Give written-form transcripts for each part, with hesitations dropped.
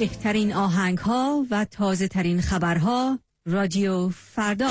بهترین آهنگ‌ها و تازه‌ترین خبرها رادیو فردا.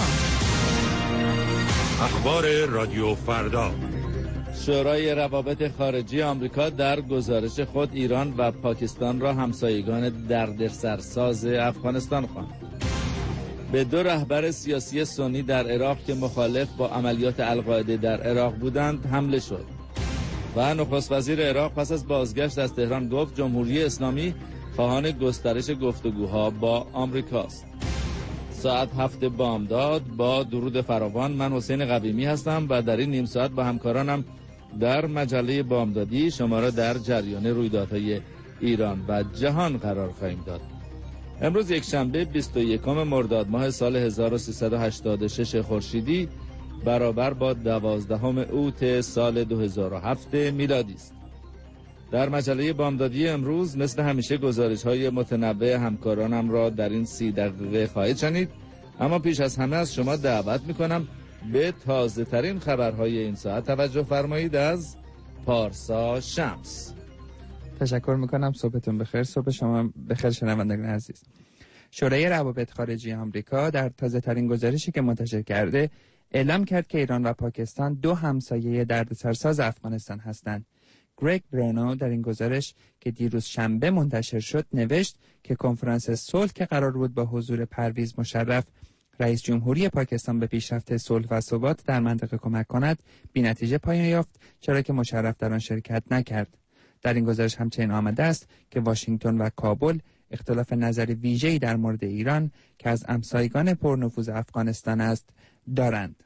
اخبار رادیو فردا. شورای روابط خارجی آمریکا در گزارش خود ایران و پاکستان را همسایگان دردسرساز افغانستان خواند. به 2 رهبر سیاسی سنی در عراق که مخالف با عملیات القاعده در عراق بودند حمله شد. و نخست وزیر عراق پس از بازگشت از تهران گفت جمهوری اسلامی خواهان گسترش گفتگوها با آمریکاست. ساعت 7 بامداد با درود فراوان، من حسین قویمی هستم و در این نیم ساعت با همکارانم در مجله بامدادی شما را در جریان رویدادهای ایران و جهان قرار خواهیم داد. امروز یکشنبه 21 مرداد ماه سال 1386 خورشیدی برابر با 12 اوت سال 2007 میلادی است. در مجله بامدادی امروز مثل همیشه گزارش‌های متنوع همکارانم را در این 30 دقیقه خواهید شنید، اما پیش از همه از شما دعوت می‌کنم به تازه‌ترین خبرهای این ساعت توجه فرمایید از پارسا شمس. تشکر می‌کنم. صبحتون بخیر. صبح شما بخیر شنوندگان عزیز. شورای روابط خارجی آمریکا در تازه‌ترین گزارشی که منتشر کرده اعلام کرد که ایران و پاکستان 2 همسایه دردسرساز افغانستان هستند. گرگ برانو در این گزارش که دیروز شنبه منتشر شد نوشت که کنفرانس صلح که قرار بود با حضور پرویز مشرف رئیس جمهوری پاکستان به پیشرفت صلح و ثبات در منطقه کمک کند بی‌نتیجه پایان یافت، چرا که مشرف در آن شرکت نکرد. در این گزارش همچنین آمده است که واشنگتن و کابل اختلاف نظر ویژه‌ای در مورد ایران که از همسایگان پرنفوذ افغانستان است دارند.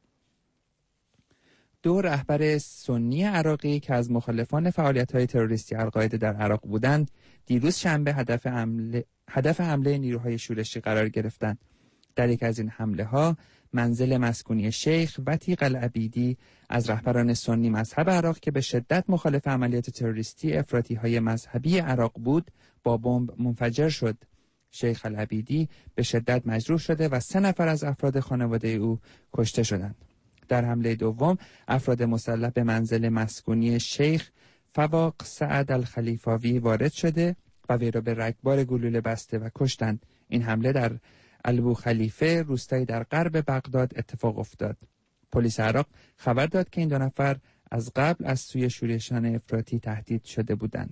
2 رهبر سنی عراقی که از مخالفان فعالیت‌های تروریستی القاعده در عراق بودند، دیروز شنبه هدف حمله نیروهای شورشی قرار گرفتند. در یک از این حمله‌ها منزل مسکونی شیخ وتیق العبیدی از رهبران سنی مذهب عراق که به شدت مخالف عملیات تروریستی افراطی‌های مذهبی عراق بود، با بمب منفجر شد. شیخ العبیدی به شدت مجروح شده و 3 نفر از افراد خانواده او کشته شدند. در حمله دوم افراد مسلح به منزل مسکونی شیخ فواق سعد الخلیفاوی وارد شده و وی را به رگبار گلوله بسته و کشتند. این حمله در البو خلیفه روستایی در غرب بغداد اتفاق افتاد. پلیس عراق خبر داد که این 2 نفر از قبل از سوی شورشیان افراطی تهدید شده بودند.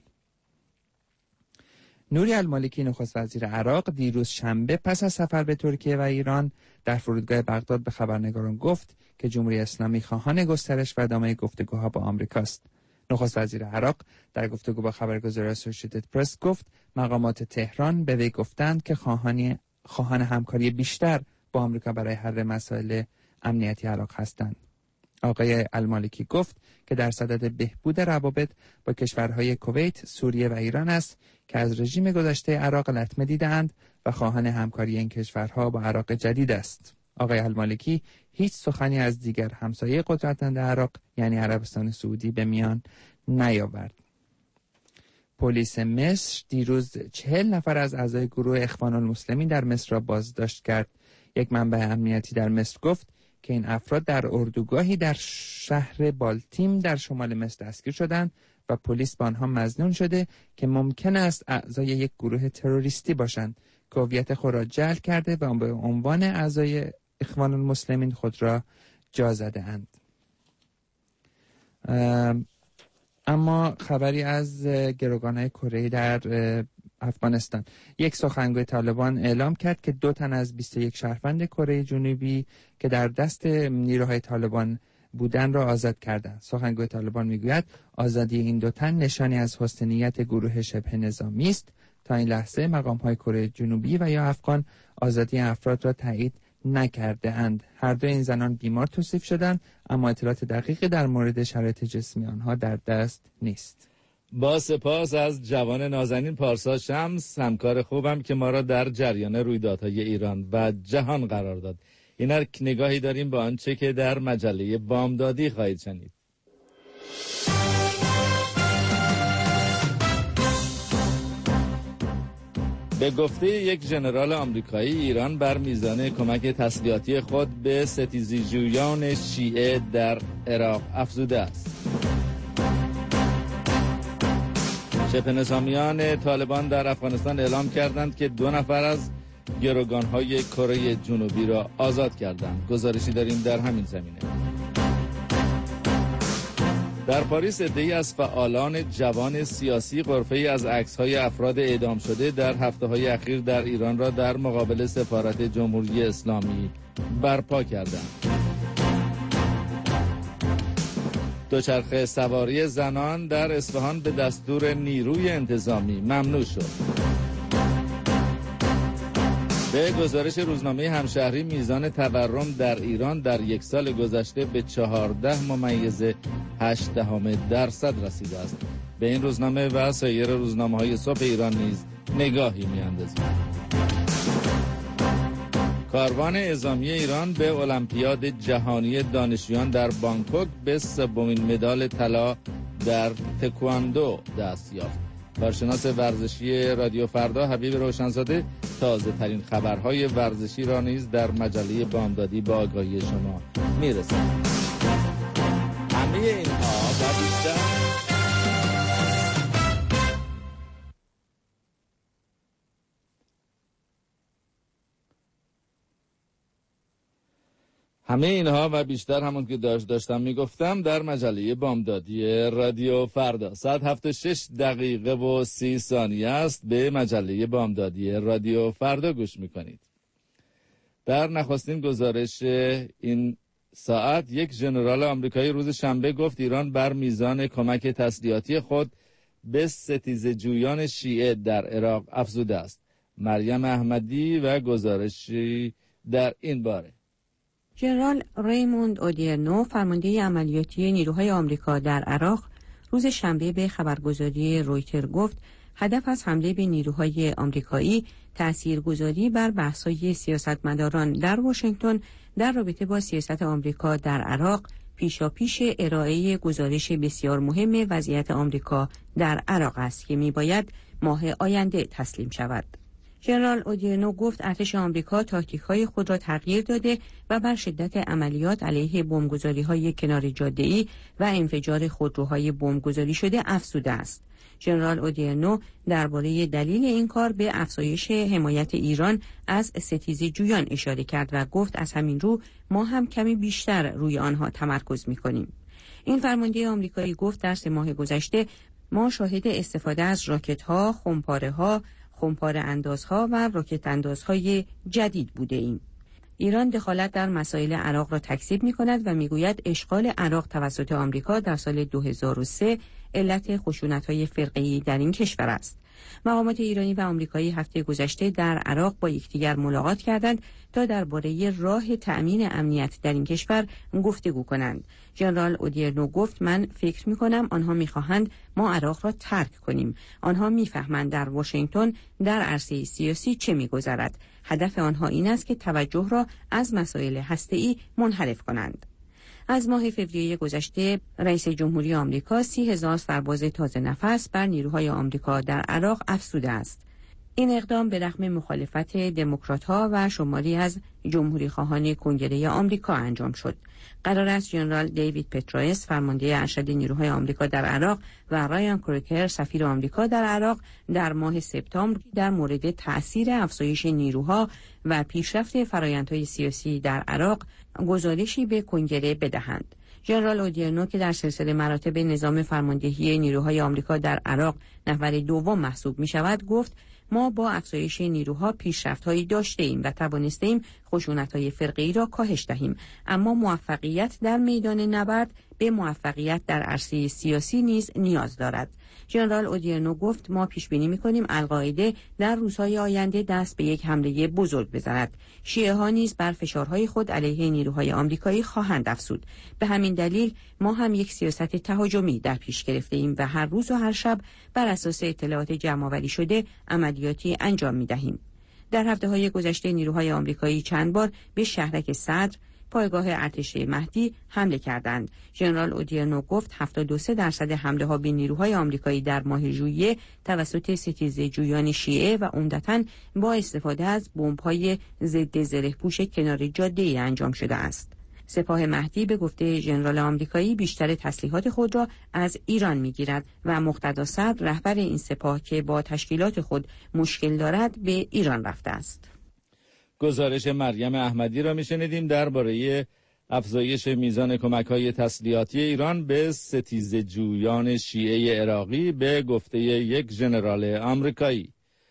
نوری المالکی نخست وزیر عراق دیروز شنبه پس از سفر به ترکیه و ایران در فرودگاه بغداد به خبرنگاران گفت که جمهوری اسلامی خواهان گسترش و ادامه گفتگوها با آمریکاست. نخست وزیر عراق در گفتگو با خبرگزاری اسوسییتد پرس گفت مقامات تهران به وی گفتند که خواهان همکاری بیشتر با آمریکا برای حل مسائل امنیتی عراق هستند. آقای المالکی گفت که در صدد بهبود روابط با کشورهای کویت، سوریه و ایران است که از رژیم گذشته عراق لطمه دیدند و خواهان همکاری این کشورها با عراق جدید است. آقای المالکی هیچ سخنی از دیگر همسایه قدرتمند عراق یعنی عربستان سعودی به میان نیاورد. پلیس مصر دیروز 40 نفر از اعضای گروه اخوان المسلمین در مصر را بازداشت کرد. یک منبع امنیتی در مصر گفت که این افراد در اردوگاهی در شهر بالتیم در شمال مصر دستگیر شدند و پلیس با آنها مظنون شده که ممکن است اعضای یک گروه تروریستی باشند که هویت خود را جعل کرده و به عنوان اعضای اخوان المسلمین خود را جا زده اند. اما خبری از گروگان‌های کره‌ای در افغانستان. یک سخنگوی طالبان اعلام کرد که 2 تن از 21 شهروند کره جنوبی که در دست نیروهای طالبان بودن را آزاد کردند. سخنگوی طالبان میگوید آزادی این 2 تن نشانی از حسن نیت گروه شبه نظامی است. تا این لحظه مقام‌های کره جنوبی و یا افغان آزادی افراد را تایید نکرده اند. هر 2 این زنان بیمار توصیف شدند، اما اطلاعات دقیقی در مورد شرایط جسمی آنها در دست نیست. با سپاس از جوان نازنین پارسا شمس، همکار خوبم که ما را در جریان رویدادهای ایران و جهان قرار داد. این نگاهی داریم به آنچه که در مجله بامدادی خواهید شنید. به گفته یک ژنرال آمریکایی، ایران بر میزان کمک تسلیحاتی خود به ستیزجویان شیعه در عراق افزوده است. شبه نظامیان طالبان در افغانستان اعلام کردند که 2 نفر از گروگان‌های کره جنوبی را آزاد کردند. گزارشی داریم در همین زمینه. در پاریس عده‌ای از فعالان جوان سیاسی غرفه‌ای از عکس‌های افراد اعدام شده در هفته‌های اخیر در ایران را در مقابل سفارت جمهوری اسلامی برپا کردند. دوچرخه سواری زنان در اصفهان به دستور نیروی انتظامی ممنوع شد. به گزارش روزنامه همشهری میزان تورم در ایران در 1 سال گذشته به 14.8% رسیده است. به این روزنامه و سایر روزنامه‌های صبح ایران نیز نگاهی می‌اندازیم. کاروان اعزامی ایران به المپیاد جهانی دانشجویان در بانکوک به 3مین مدال طلا در تکواندو دست یافت. کارشناس ورزشی رادیو فردا حبیب روشنزاده تازه ترین خبرهای ورزشی را نیز در مجله بامدادی با آگاهی شما میرساند. همه اینها و بیشتر همون که داشتم میگفتم در مجله بامدادی رادیو فردا. ساعت 7:06 است. به مجله بامدادی رادیو فردا گوش میکنید. در نخستین گزارش این ساعت، یک ژنرال آمریکایی روز شنبه گفت ایران بر میزان کمک تسلیحاتی خود به ستیزه‌جویان شیعه در عراق افزوده است. مریم احمدی و گزارشی در این باره. ژنرال ریموند اودیرنو، فرمانده عملیاتی نیروهای آمریکا در عراق، روز شنبه به خبرگزاری رویتر گفت هدف از حمله به نیروهای آمریکایی تاثیرگذاری بر بحث‌های سیاستمداران در واشنگتن در رابطه با سیاست آمریکا در عراق پیشاپیش ارائه گزارش بسیار مهم وضعیت آمریکا در عراق است که می‌باید ماه آینده تسلیم شود. ژنرال اودیرنو گفت ارتش آمریکا تاکتیک‌های خود را تغییر داده و بر شدت عملیات علیه بمبگذاری‌های کنار جاده‌ای و انفجار خودروهای بمبگذاری شده افزوده است. ژنرال اودیرنو درباره دلیل این کار به افزایش حمایت ایران از ستیزه‌جویان اشاره کرد و گفت از همین رو ما هم کمی بیشتر روی آنها تمرکز می‌کنیم. این فرمانده آمریکایی گفت در 3 ماه گذشته ما شاهد استفاده از راکت‌ها، خمپاره‌ها، خمپاره اندازها و راکت اندازهای جدید بوده ایم. ایران دخالت در مسائل عراق را تکذیب می کند و می گوید اشغال عراق توسط آمریکا در سال 2003 علت خشونت‌های فرقه‌ای در این کشور است. مقامات ایرانی و آمریکایی هفته گذشته در عراق با یکدیگر ملاقات کردند تا درباره راه تأمین امنیت در این کشور گفتگو کنند. ژنرال اودیرنو گفت من فکر می‌کنم آنها می‌خواهند ما عراق را ترک کنیم. آنها می‌فهمند در واشنگتن در عرصه سیاسی چه می‌گذرد. هدف آنها این است که توجه را از مسائل هسته‌ای منحرف کنند. از ماه فوریه گذشته رئیس جمهوری آمریکا 30,000 سرباز تازه نفس بر نیروهای آمریکا در عراق افزوده است. این اقدام به رغم مخالفت دموکرات‌ها و شماری از جمهوری‌خواهان کنگره آمریکا انجام شد. قرار است ژنرال دیوید پتروس، فرمانده ارشد نیروهای آمریکا در عراق، و رایان کروکر، سفیر آمریکا در عراق، در ماه سپتامبر در مورد تأثیر افزایش نیروها و پیشرفت فرآیندهای سیاسی در عراق گزارشی به کنگره بدهند. ژنرال اودیرنو که در سلسله مراتب نظام فرماندهی نیروهای آمریکا در عراق نفر دوم محسوب می شود گفت ما با افزایش نیروها پیشرفت‌هایی داشته‌ایم و توانسته‌ایم خشونت‌های فرقه‌ای را کاهش دهیم، اما موفقیت در میدان نبرد به موفقیت در عرصه سیاسی نیز نیاز دارد. ژنرال اودیرنو گفت ما پیش بینی می‌کنیم القاعده در روزهای آینده دست به یک حمله بزرگ بزند. شیعه‌ها نیز بر فشارهای خود علیه نیروهای آمریکایی خواهند افزود. به همین دلیل ما هم یک سیاست تهاجمی در پیش گرفته‌ایم و هر روز و هر شب بر اساس اطلاعات جمع‌آوری شده عملیاتی انجام می‌دهیم. در هفته‌های گذشته نیروهای آمریکایی چند بار به شهرک صدر، پایگاه ارتش مهدی حمله کردند. ژنرال اودیرنو گفت 73% حمله‌ها به نیروهای آمریکایی در ماه ژوئیه توسط ستیزه‌جویان شیعه و عمدتاً با استفاده از بمب‌های ضد زره‌پوش کنار جاده‌ای انجام شده است. سپاه مهدی به گفته ژنرال آمریکایی بیشتر تسلیحات خود را از ایران می‌گیرد و مقتدا صدر رهبر این سپاه که با تشکیلات خود مشکل دارد به ایران رفته است. گزارش مریم احمدی را میشنیدیم درباره افزایش میزان کمک‌های تسلیحاتی ایران به ستیزجویان شیعه عراقی به گفته یک ژنرال آمریکایی.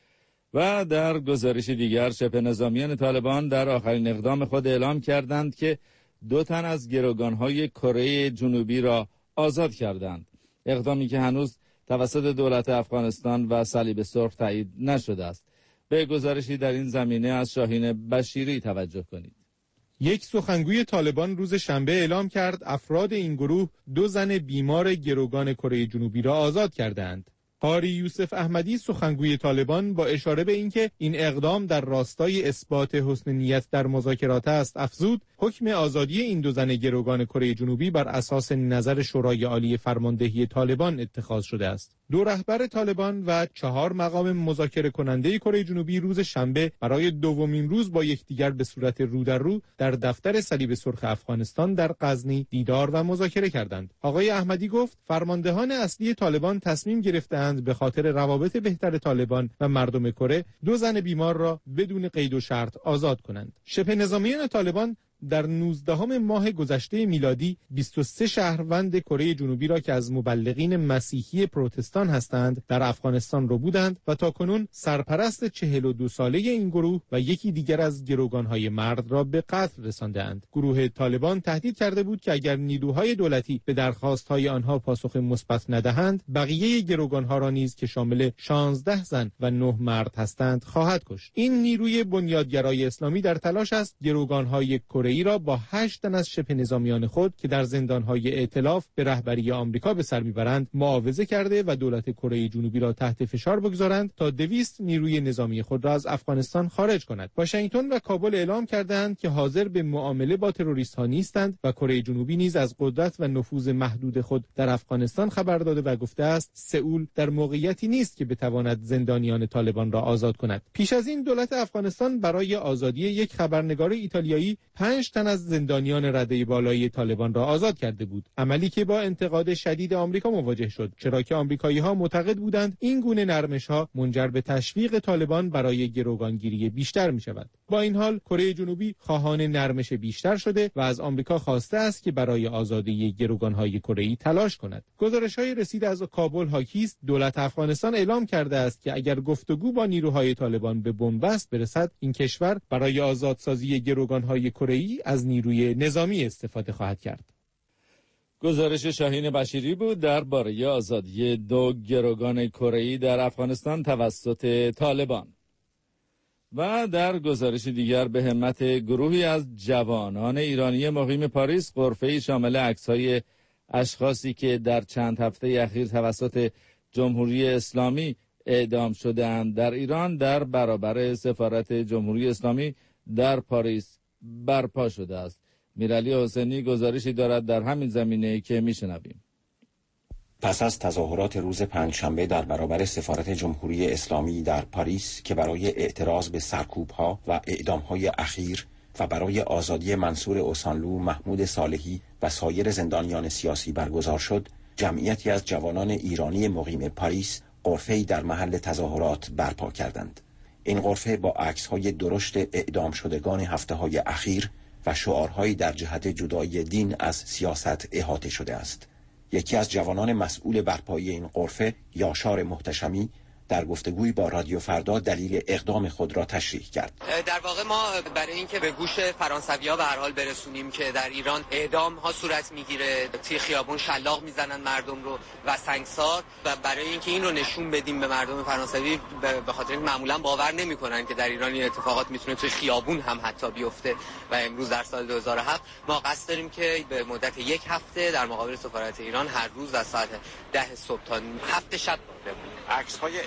و در گزارش دیگر شبه نظامیان طالبان در آخرین اقدام خود اعلام کردند که 2 تن از گروگان‌های کره جنوبی را آزاد کردند. اقدامی که هنوز توسط دولت افغانستان و صلیب سرخ تایید نشده است. به گزارشی در این زمینه از شاهین بشیری توجه کنید. یک سخنگوی طالبان روز شنبه اعلام کرد افراد این گروه 2 زن بیمار گروگان کره جنوبی را آزاد کردند. قاری یوسف احمدی سخنگوی طالبان با اشاره به اینکه این اقدام در راستای اثبات حسن نیت در مذاکرات است افزود حکم آزادی این 2 زن گروگان کره جنوبی بر اساس نظر شورای عالی فرماندهی طالبان اتخاذ شده است. 2 رهبر طالبان و 4 مقام مذاکره کننده کره جنوبی روز شنبه برای دومین روز با یکدیگر به صورت رو در رو در دفتر صلیب سرخ افغانستان در غزنی دیدار و مذاکره کردند. آقای احمدی گفت فرماندهان اصلی طالبان تصمیم گرفتند به خاطر روابط بهتر طالبان و مردم کره 2 زن بیمار را بدون قید و شرط آزاد کنند. شبه نظامیان طالبان در 19 ماه گذشته میلادی 23 شهروند کره جنوبی را که از مبلغین مسیحی پروتستان هستند در افغانستان رو بودند و تاکنون سرپرست 42 ساله این گروه و یکی دیگر از گروگانهای مرد را به قتل رساندند. گروه طالبان تهدید کرده بود که اگر نیروهای دولتی به درخواستهای آنها پاسخ مثبت ندهند بقیه گروگانها را نیز که شامل 16 زن و 9 مرد هستند خواهد کشت. این نیروی بنیادگرای اسلامی در تلاش است گروگانهای ای را با 8 تن از شبه نظامیان خود که در زندانهای ائتلاف به رهبری آمریکا به سر میبرند معاوضه کرده و دولت کره جنوبی را تحت فشار بگذارند تا 200 نیروی نظامی خود را از افغانستان خارج کند. واشنگتن و کابل اعلام کردند که حاضر به معامله با تروریست ها نیستند و کره جنوبی نیز از قدرت و نفوذ محدود خود در افغانستان خبر داده و گفته است سئول در موقعیتی نیست که بتواند زندانیان طالبان را آزاد کند. پیش از این دولت افغانستان برای آزادی یک خبرنگار ایتالیایی 5 تن از زندانیان رده بالایی طالبان را آزاد کرده بود، عملی که با انتقاد شدید آمریکا مواجه شد، چرا که آمریکایی‌ها معتقد بودند این گونه نرمش‌ها منجر به تشویق طالبان برای گروگانگیری بیشتر می‌شود. با این حال کره جنوبی خواهان نرمش بیشتر شده و از آمریکا خواسته است که برای آزادی گروگان‌های کره‌ای تلاش کند. گزارش‌های رسید از کابل حاکی است دولت افغانستان اعلام کرده است که اگر گفتگو با نیروهای طالبان به بنبست برسد، این کشور برای آزادسازی گروگان‌های کره‌ای از نیروی نظامی استفاده خواهد کرد. گزارش شاهین بشیری بود درباره آزادی 2 گروگان کره‌ای در افغانستان توسط طالبان. و در گزارش دیگر به همت گروهی از جوانان ایرانی مقیم پاریس غرفه‌ای شامل عکس‌های اشخاصی که در چند هفته اخیر توسط جمهوری اسلامی اعدام شده‌اند در ایران در برابر سفارت جمهوری اسلامی در پاریس برپا شده است. میرعلی حسینی گزارشی دارد در همین زمینه که میشنویم. پس از تظاهرات روز پنجشنبه در برابر سفارت جمهوری اسلامی در پاریس که برای اعتراض به سرکوب‌ها و اعدام‌های اخیر و برای آزادی منصور اوسانلو، محمود صالحی و سایر زندانیان سیاسی برگزار شد، جمعیتی از جوانان ایرانی مقیم پاریس غرفه‌ای در محل تظاهرات برپا کردند. این غرفه با عکس‌های درشت اعدام شدگان هفته‌های اخیر و شعارهایی در جهت جدایی دین از سیاست احاطه شده است. یکی از جوانان مسئول برپایی این غرفه، یاشار محتشمی، در گفتگویی با رادیو فردا دلیل اقدام خود را تشریح کرد. در واقع ما برای اینکه به گوش فرانسوی‌ها به هر حال برسونیم که در ایران اعدام ها صورت میگیره، توی خیابون شلاق میزنن مردم رو و سنگسار، و برای اینکه این رو نشون بدیم به مردم فرانسوی، به خاطر اینکه معمولا باور نمی‌کنن که در ایران این اتفاقات میتونه توی خیابون هم حتی بیفته، و امروز در سال 2007 ما قصد داریم که به مدت 1 هفته در مقابل سفارت ایران هر روز از ساعت 10 صبح تا 7 شب بمونیم. عکس‌های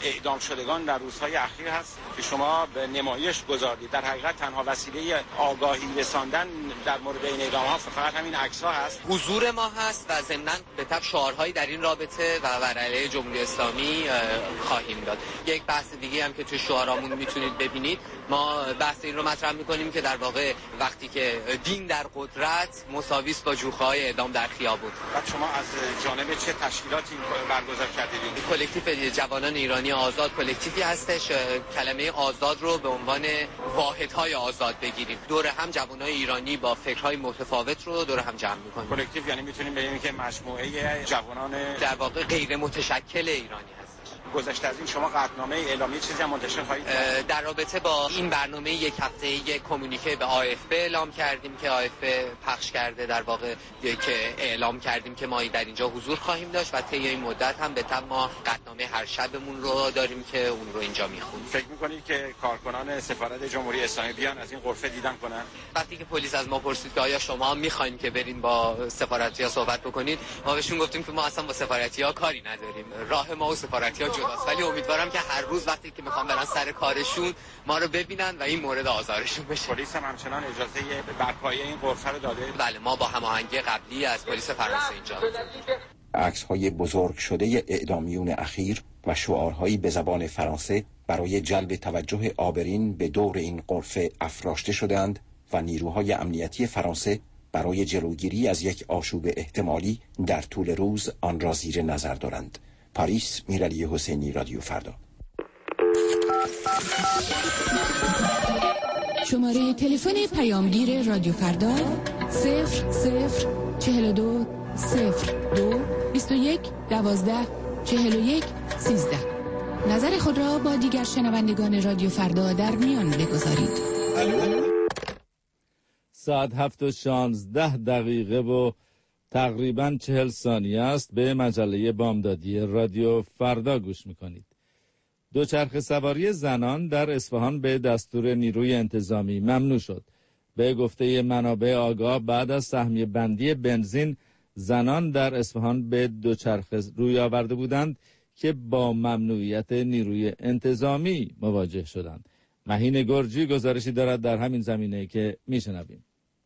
اعدام شدگان در روزهای اخیر هست که شما به نمایش گذاردید. در حقیقت تنها وسیله آگاهی رساندن در مورد این اعدام‌ها فقط همین عکس‌ها هست. حضور ما هست و ضمناً به تبع شعارهایی در این رابطه و بر علیه جمهوری اسلامی خواهیم داد. یک بحث دیگه هم که توی شعارامون میتونید ببینید، ما بحث این رو مطرح می‌کنیم که در واقع وقتی که دین در قدرت مساوی است با جوخه‌های اعدام در خیابون. بعد شما از جانب چه تشکیلاتی برگزار کردید؟ کلکتیو جوانان ایرانی آزاد کلکتیوی هستش. کلمه آزاد رو به عنوان واحدهای آزاد بگیریم. دور هم جوانان ایرانی با فکرهای متفاوت رو دور هم جمع می‌کنیم. کلکتیو یعنی می‌تونیم بگیم که مجموعه جوانان در واقع غیر متشکل ایرانی هست. گذشته از این شما قطعنامه اعلامی چیزی هم منتشر خواهید کرد؟ در رابطه با این برنامه یک هفته‌ای یک کمیونیکه به AFP اعلام کردیم که AFP پخش کرده، در واقع که اعلام کردیم که ما در اینجا حضور خواهیم داشت و طی این مدت هم به تبع ما قطعنامه هر شبمون رو داریم که اون رو اینجا میخونیم. فکر می‌کنید که کارکنان سفارت جمهوری اسلامی بیان از این غرفه دیدن کنن؟ وقتی که پلیس از ما پرسید که آیا شما می‌خواید که برین با سفارتی‌ها صحبت بکنید، ما بهشون گفتیم که ما اصلا با سفارتی‌ها کاری نداریم. راه ما و سفارتی‌ها جداست، ولی امیدوارم که هر روز وقتی که میخوام برن سر کارشون ما رو ببینن و این مورد آزارشون بشه. پلیس هم همچنان اجازه برپایی این غرفه رو داده؟ بله، ما با هماهنگی قبلی از پلیس فرانسه اینجا. عکس‌های بزرگ شده اعدامیون اخیر و شعارهایی به زبان فرانسه برای جلب توجه عابرین به دور این غرفه افراشته شدند و نیروهای امنیتی فرانسه برای جلوگیری از یک آشوب احتمالی در طول روز آن را زیر نظر دارند. پاریس، میرعلی حسینی، رادیو فردا. شماره تلفن پیامگیر رادیو فردا 0042 02 21 12 41 13. نظر خود را با دیگر شنوندگان رادیو فردا در میان بگذارید. ساعت 7:16 و تقریباً 40 ثانیه است. به مجله بامدادی رادیو فردا گوش میکنید. دوچرخه سواری زنان در اصفهان به دستور نیروی انتظامی ممنوع شد. به گفته منابع آگاه بعد از سهمیه بندی بنزین، زنان در اصفهان به دوچرخه روی آورده بودند که با ممنوعیت نیروی انتظامی مواجه شدند. مهین گرجی گزارشی دارد در همین زمینه که میشنویم.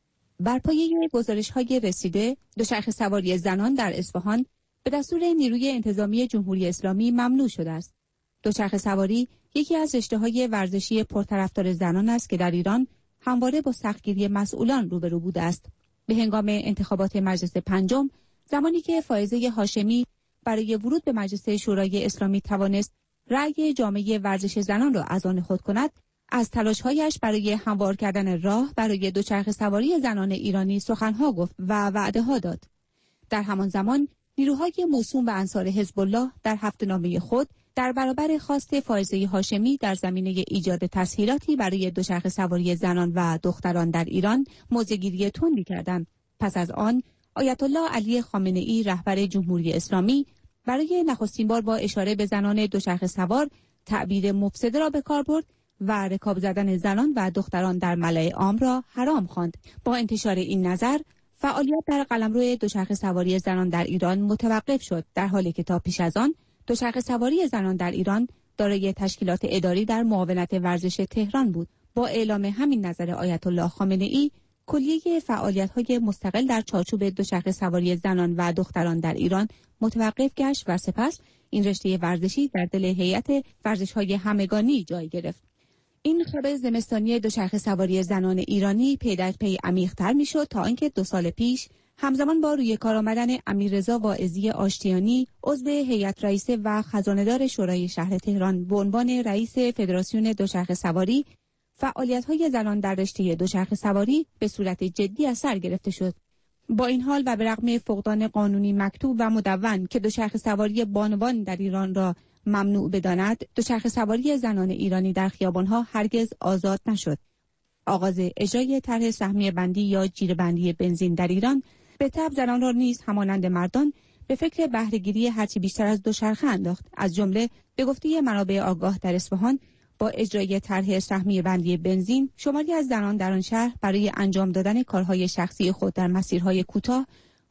بر پایه گزارش‌های رسیده، دوچرخه سواری زنان در اصفهان به دستور نیروی انتظامی جمهوری اسلامی ممنوع شده است. دوچرخه سواری یکی از رشته‌های ورزشی پرطرفدار زنان است که در ایران همواره با سختگیری مسئولان روبرو بوده است. به هنگام انتخابات مجلس پنجم، زمانی که فائزه هاشمی برای ورود به مجلس شورای اسلامی توانست رأی جامعه ورزش زنان را از آن خود کند، از تلاش‌هایش برای هموار کردن راه برای دوچرخه سواری زنان ایرانی سخنها گفت و وعده‌ها داد. در همان زمان نیروهای موسوم به انصار حزب الله در هفته‌نامه خود در برابر خواست فائزه هاشمی در زمینه ایجاد تسهیلاتی برای دوچرخه سواری زنان و دختران در ایران موضع‌گیری تندی کردند. پس از آن آیت الله علی خامنه‌ای رهبر جمهوری اسلامی برای نخستین بار با اشاره به زنان دوچرخه سوار تعبیر مفسده را به کار برد و رکاب زدن زنان و دختران در ملأ عام را حرام خواند. با انتشار این نظر، فعالیت در قلمرو دوچرخه سواری زنان در ایران متوقف شد، در حالی که تا پیش از آن دوچرخه سواری زنان در ایران دارای تشکیلات اداری در معاونت ورزش تهران بود. با اعلام همین نظر آیت الله خامنه‌ای، کلیه فعالیت‌های مستقل در چارچوب دوچرخه سواری زنان و دختران در ایران متوقف گشت و سپس این رشته ورزشی در دل هیئت ورزش‌های همگانی جای گرفت. این خواب زمستانی دوچرخه سواری زنان ایرانی پی در پی عمیق‌تر می‌شد تا آنکه 2 سال پیش همزمان با روی کار آمدن امیررضا واعظی آشتیانی، عضو هیئت رئیسه و خزانه‌دار شورای شهر تهران به عنوان رئیس فدراسیون دوچرخه سواری، فعالیت‌های زنان در رشته دوچرخه سواری به صورت جدی از سر گرفته شد. با این حال و به رغم فقدان قانونی مکتوب و مدون که دوچرخه سواری بانوان در ایران را ممنوع بداند، دوچرخه سواری زنان ایرانی در خیابان‌ها هرگز آزاد نشد. آغاز اجرای طرح سهمیه بندی یا جیره بندی بنزین در ایران به تبع زنان را نیز همانند مردان به فکر بهره‌گیری هرچی بیشتر از دوچرخه انداخت. از جمله به گفته منابع آگاه در اصفهان، با اجرای طرح سهمیه بندی بنزین، شماری از زنان در آن شهر برای انجام دادن کارهای شخصی خود در مسیرهای کوتاه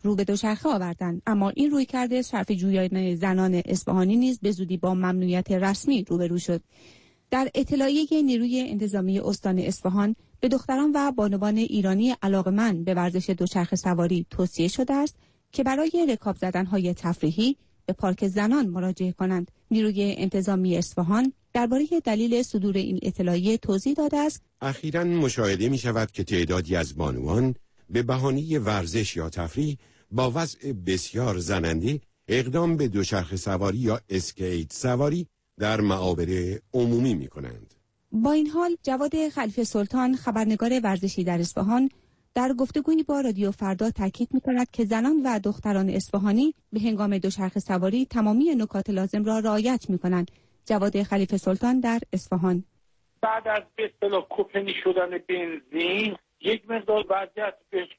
رو به دوچرخه آوردند، اما این رویکرد صرفه‌جویانه زنان اصفهانی نیز به زودی با ممنوعیت رسمی روبرو شد. در اطلاعیه نیروی انتظامی استان اصفهان به دختران و بانوان ایرانی علاقه‌مند به ورزش دوچرخه سواری توصیه شده است که برای رکاب زدن‌های تفریحی به پارک زنان مراجعه کنند. نیروی انتظامی اصفهان درباره دلیل صدور این اطلاعیه توضیح داده است: اخیراً مشاهده می‌شود که تعدادی از بانوان به بهانه ورزش یا تفریح با وضع بسیار زننده اقدام به دوچرخه سواری یا اسکیت سواری در معابر عمومی می‌کنند. با این حال جواد خلیفه سلطان، خبرنگار ورزشی در اصفهان، در گفتگویی با رادیو فردا تاکید می‌کند که زنان و دختران اصفهانی به هنگام دوچرخه سواری تمامی نکات لازم را رعایت می‌کنند. جواد خلیفه سلطان در اصفهان: بعد از به اصطلاح کپنی شدن بنزین یک مقدار وضعیت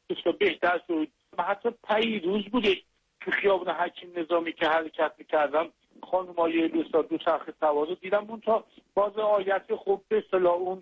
بهتر شد. حتی پیروز بودش تو خیابان حکیم نظامی که حرکت می‌کردم، خانمای دوچرخه سوار رو دیدم، اون تا باز آیت خوب به اصطلاح اون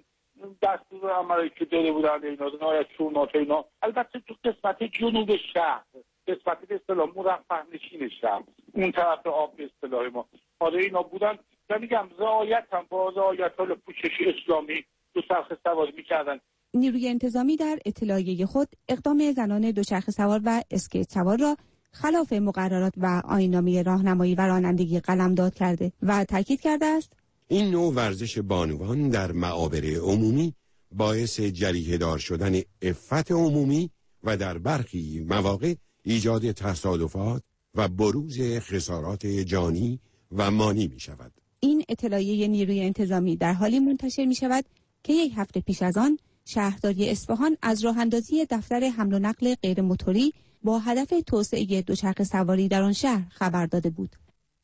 دستور عملی که داده بودن اینا آیت شورنات اینا، البته تو قسمت جنوب شهر، قسمت به اصطلاح مرفه نشین شهر، اون طرف آب به اصطلاح ما اینا بودن و میگم رعایت هم با رعایت های پوشش اسلامی دوچرخه سواری میکردن. نیروی انتظامی در اطلاعیه خود اقدام زنان دوچرخه سوار و اسکیت سوار را خلاف مقررات و آیین‌نامه راهنمایی و رانندگی قلمداد کرده و تاکید کرده است: این نوع ورزش بانوان در معابر عمومی باعث جریحه‌دار شدن عفت عمومی و در برخی مواقع ایجاد تصادفات و بروز خسارات جانی و مالی می شود. این اطلاعیه نیروی انتظامی در حالی منتشر می شود که یک هفته پیش از آن شهرداری اصفهان از راه اندازی دفتر حمل و نقل غیر موتوری با هدف توسعه دوچرخه سواری در آن شهر خبر داده بود.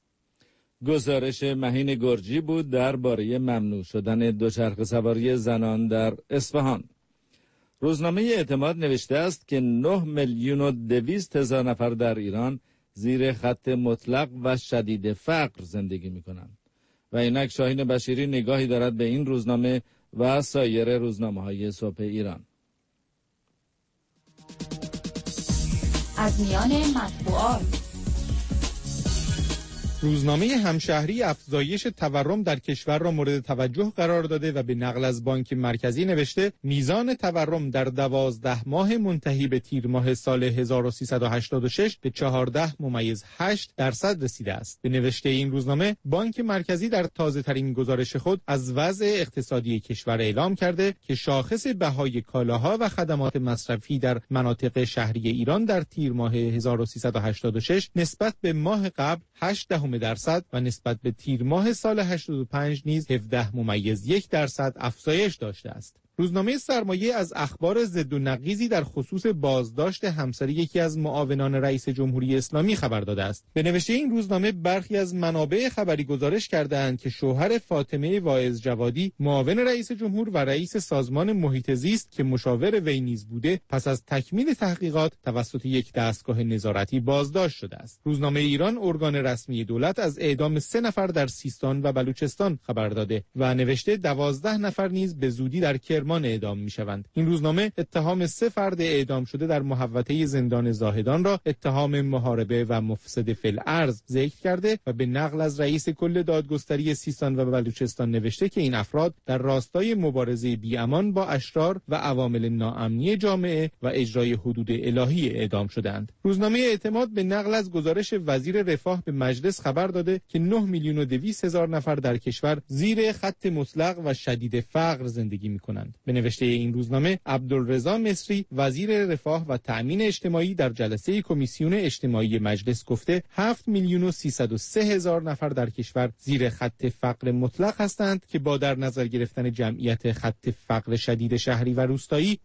گزارش مهین گرجی بود درباره ممنوع شدن دوچرخه سواری زنان در اصفهان. روزنامه اعتماد نوشته است که 9,200,000 نفر در ایران زیر خط مطلق و شدید فقر زندگی می‌کنند. و اینک شاهین بشیری نگاهی دارد به این روزنامه و سایر روزنامه‌های صبح ایران. از میان مطبوعات: روزنامه همشهری افزایش تورم در کشور را مورد توجه قرار داده و به نقل از بانک مرکزی نوشته میزان تورم در 12 ماه منتهی به تیر ماه سال 1386 به 14.8% رسیده است. به نوشته این روزنامه، بانک مرکزی در تازه‌ترین گزارش خود از وضع اقتصادی کشور اعلام کرده که شاخص بهای کالاها و خدمات مصرفی در مناطق شهری ایران در تیر ماه 1386 نسبت به ماه قبل 0.8% و نسبت به تیر ماه سال 85 نیز 17.1% افزایش داشته است. روزنامه سرمایه از اخبار ضد و نقیضی در خصوص بازداشت همسر یکی از معاونان رئیس جمهوری اسلامی خبر داده است. به نوشته این روزنامه، برخی از منابع خبری گزارش کرده‌اند که شوهر فاطمه واعظ جوادی، معاون رئیس جمهور و رئیس سازمان محیط زیست که مشاور وی نیز بوده، پس از تکمیل تحقیقات توسط یک دستگاه نظارتی بازداشت شده است. روزنامه ایران، ارگان رسمی دولت، از اعدام 3 نفر در سیستان و بلوچستان خبر داده و نوشته 12 نفر نیز به زودی در کرمان اعدام می‌شوند. این روزنامه اتهام 3 فرد اعدام شده در محوطه زندان زاهدان را اتهام محاربه و مفسد فی الارض ذکر کرده و به نقل از رئیس کل دادگستری سیستان و بلوچستان نوشته که این افراد در راستای مبارزه بی‌امان با اشرار و عوامل ناامنی جامعه و اجرای حدود الهی اعدام شدند. روزنامه اعتماد به نقل از گزارش وزیر رفاه به مجلس خبر داده که 9,200,000 نفر در کشور زیر خط مطلق و شدید فقر زندگی می‌کنند. به نوشته این روزنامه، عبدالرضا مصری، وزیر رفاه و تأمین اجتماعی، در جلسه کمیسیون اجتماعی مجلس گفته 7,303,000 نفر در کشور زیر خط فقر مطلق هستند که با در نظر گرفتن جمعیت خط فقر شدید شهری و روستایی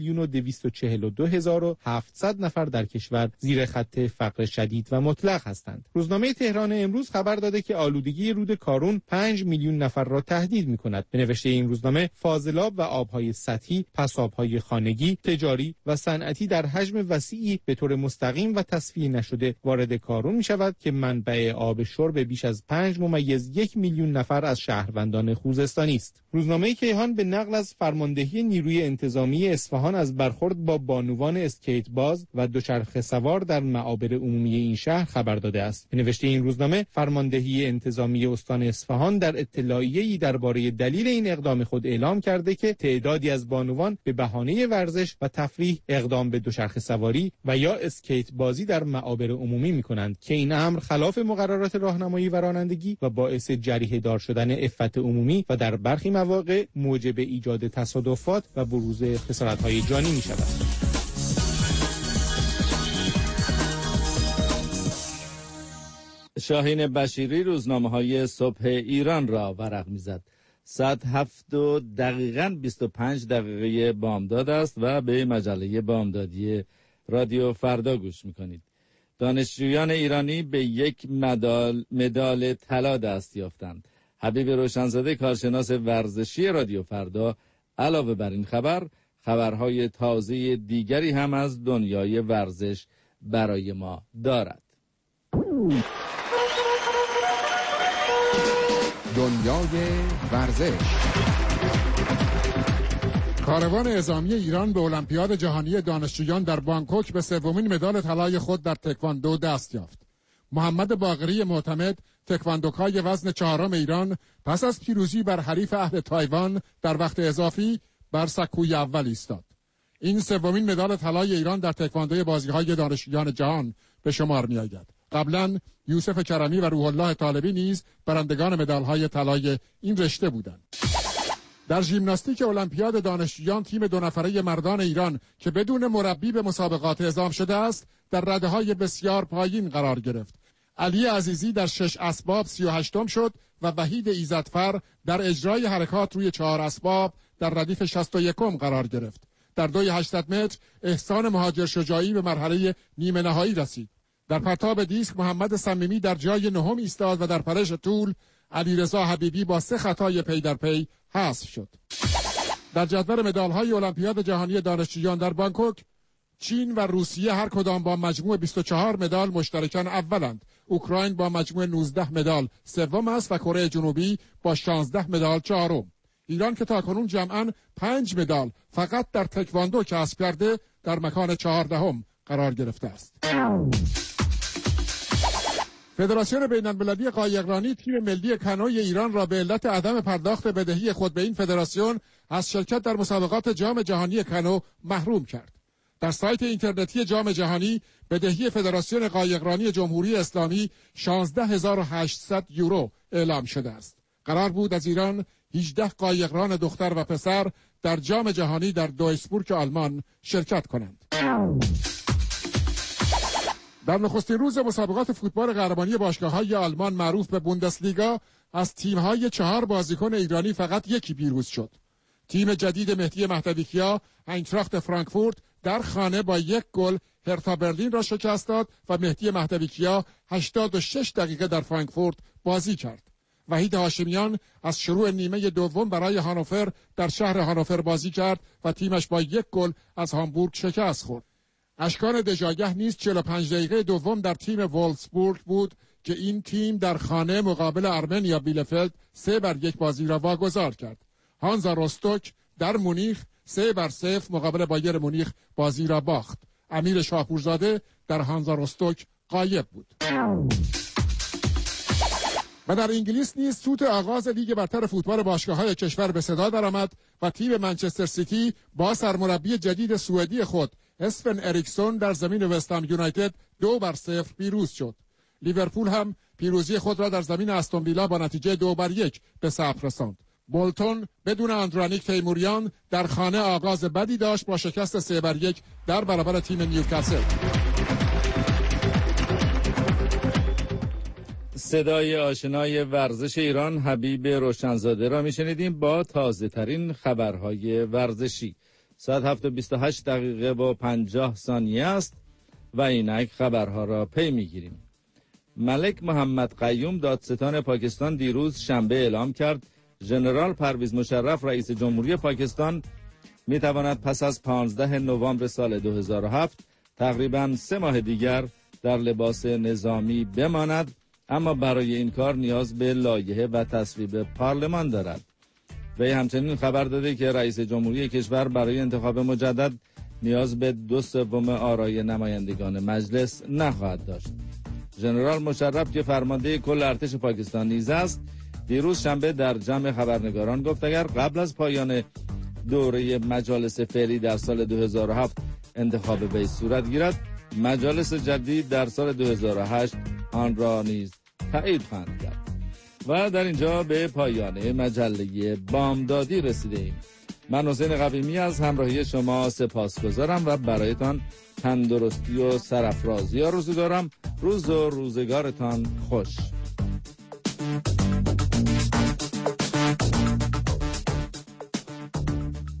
9,242,700 نفر در کشور زیر خط فقر شدید و مطلق هستند. روزنامه تهران امروز خبر داده که آلودگی رود کارون 5 میلیون نفر را تهدید می‌کند. به نوشته این روزنامه، فاضلاب و آبهای سطحی، پسابهای خانگی، تجاری و صنعتی در حجم وسیعی به طور مستقیم و تصفیه نشده وارد کارون می‌شود که منبع آب شرب بیش از 5.1 میلیون نفر از شهروندان خوزستانی است. روزنامه کیهان به نقل از فرماندهی نیروی انتظامی اصفهان از برخورد با بانوان اسکیت باز و دوچرخه سوار در معابر عمومی این شهر خبر داده است. نوشته این روزنامه فرماندهی انتظامی استان اصفهان در اطلاعیه‌ای درباره دلیل این اقدام خود اعلام کرده که تعدادی از بانوان به بهانه ورزش و تفریح اقدام به دوچرخه سواری و یا اسکیت بازی در معابر عمومی می‌کنند که این امر خلاف مقررات راهنمایی و رانندگی و باعث جریحه دار شدن عفت عمومی و در برخی مواقع موجب ایجاد تصادفات و بروز خسارت‌های جانی می‌شود. شاهین بشیری روزنامه‌های صبح ایران را ورق می‌زد. ساعت 7:25 بامداد است و به مجله بامدادی رادیو فردا گوش می‌کنید. دانشجویان ایرانی به یک مدال طلا دست یافتند. حبیب روشنزاده کارشناس ورزشی رادیو فردا علاوه بر این خبرهای تازه دیگری هم از دنیای ورزش برای ما دارد. دنیای ورزش. کاروان عظامی ایران به المپیاد جهانی دانشجویان در بانکوک به سومین مدال طلای خود در تکواندو دست یافت. محمد باقری معتمد، تکواندوکای وزن چهارم ایران، پس از پیروزی بر حریف اهل تایوان در وقت اضافی بر سکوی اول ایستاد. این سومین مدال طلای ایران در تکواندوی بازی‌های دانشجویان جهان به شمار می‌آید. قبلا یوسف کرمی و روح الله طالبی نیز برندگان مدال‌های طلای این رشته بودند. در ژیمناستیک المپیاد دانشجویان تیم 2 نفره مردان ایران که بدون مربی به مسابقات اعزام شده است در رده‌های بسیار پایین قرار گرفت. علی عزیزی در 6 اسباب 38م شد و وحید ایزدفر در اجرای حرکات روی 4 اسباب در ردیف 61م قرار گرفت. در دوی 800 متر احسان مهاجر شجاعی به مرحله نیمه نهایی رسید. در پرتاب دیسک محمد صمیمی در جای 9 ایستاد و در پرش طول علیرضا حبیبی با 3 خطای پی در پی حذف شد. در جدول مدال‌های المپیاد جهانی دانشجویان در بانکوک، چین و روسیه هر کدام با مجموع 24 مدال مشترکاً اولند. اوکراین با مجموع 19 مدال سوم است و کره جنوبی با 16 مدال چهارم. ایران که تاکنون جمعاً 5 مدال فقط در تکواندو کسب کرده در مکان 14م قرار گرفته است. فدراسیون بین‌المللی قایقرانی تیم ملی کانوی ایران را به علت عدم پرداخت بدهی خود به این فدراسیون از شرکت در مسابقات جام جهانی کانو محروم کرد. در سایت اینترنتی جام جهانی بدهی فدراسیون قایقرانی جمهوری اسلامی 16800 یورو اعلام شده است. قرار بود از ایران 18 قایقران دختر و پسر در جام جهانی در دویسبورگ آلمان شرکت کنند. در نخستین روز مسابقات فوتبال قهرمانی باشگاه‌های آلمان معروف به بوندسلیگا از تیم‌های 4 بازیکن ایرانی فقط یکی پیروز شد. تیم جدید مهدی مهدوی‌کیا اینتراخت فرانکفورت در خانه با 1 گل هرتا برلین را شکست داد و مهدی مهدوی‌کیا 86 دقیقه در فرانکفورت بازی کرد. وحید هاشمیان از شروع نیمه دوم برای هانوفر در شهر هانوفر بازی کرد و تیمش با 1 گل از هامبورگ شکست خورد. اشکان دژاگه نیز 45 دقیقه دوم در تیم وولفسبورگ بود که این تیم در خانه مقابل ارمنیا بیلفلد 3-1 بازی را واگذار کرد. هانزا روستوک در مونیخ 3-0 مقابل بایر مونیخ بازی را باخت. امیر شاپورزاده در هانزا روستوک غایب بود. و در انگلیس نیز سوت آغاز لیگ برتر فوتبال باشگاه‌های کشور به صدا درآمد و تیم منچستر سیتی با سرمربی جدید سوئدی خود اسفن اریکسون در زمین وستهم یونایتد 2-0 پیروز شد. لیورپول هم پیروزی خود را در زمین استون ویلا با نتیجه 2-1 به ثبت رساند. بولتون بدون اندرانیک تیموریان در خانه آغاز بدی داشت با شکست 3-1 در برابر تیم نیوکاسل. صدای آشنای ورزش ایران حبیب روشنزاده را میشنیدیم با تازه ترین خبرهای ورزشی. ساعت 7:28 با 50 ثانیه است و اینک خبرها را پی میگیریم. ملک محمد قیوم دادستان پاکستان دیروز شنبه اعلام کرد ژنرال پرویز مشرف رئیس جمهوری پاکستان میتواند پس از 15 نوامبر سال 2007 تقریباً 3 ماه دیگر در لباس نظامی بماند، اما برای این کار نیاز به لایحه و تصویب پارلمان دارد. وی همچنین خبر داده که رئیس جمهوری کشور برای انتخاب مجدد نیاز به 2/3 آرای نمایندگان مجلس نخواهد داشت. ژنرال مشرف که فرمانده کل ارتش پاکستان نیز است، دیروز شنبه در جمع خبرنگاران گفت اگر قبل از پایان دوره مجالس فعلی در سال 2007 انتخاب وی صورت گیرد، مجالس جدید در سال 2008 آن را نیز تایید خواهند کرد. و در اینجا به پایان مجله بامدادی رسیده ایم. من حسین قویمی از همراهی شما سپاسگزارم و برایتان تندرستی و سرافرازی آرزو دارم. روز و روزگارتان خوش.